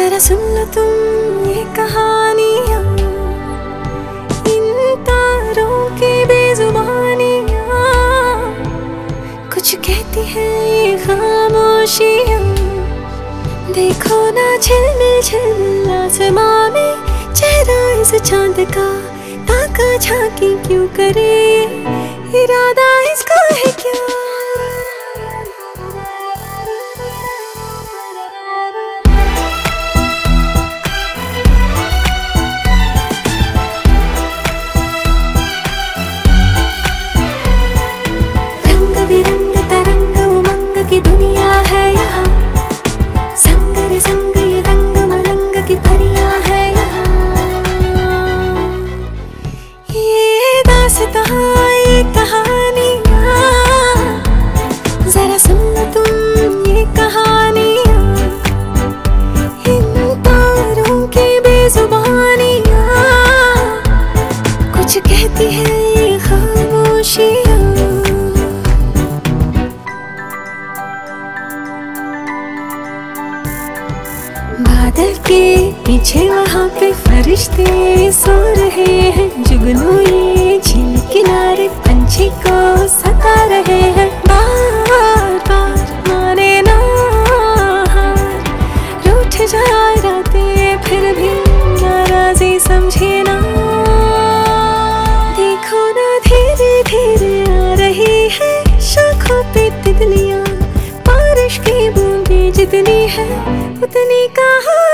जरा सुन लो तुम ये कहानियाँ, इन तारों की बेजुबानियाँ, कुछ कहती है ये खामोशियाँ। देखो ना झिलमिल झिलमिल आसमां में चेहरा इस चांद का, ताका झांकी क्यों करे, इरादा इसका है क्या। रंग बिरंग तरंग उमंग की दुनिया है यहाँ, संग रे संग ये रंग मरंग की परियां है यहाँ। ये दास्तां ये कहानियाँ, जरा सुन लो तुम ये कहानियाँ, इन तारों की बेजुबानियाँ, कुछ कहती है ये खामोशियाँ। बादल के पीछे वहाँ पे फरिश्ते सो रहे हैं, जुगनू ये झील किनारे पंछी को सता रहे हैं। बार बार माने ना हार, रूठ जाए रातें फिर भी नाराजी समझे ना। देखो ना धीरे धीरे आ रही है शाखों पे तितलियाँ, बारिश की बूंदें जितनी है उतनी कहाँ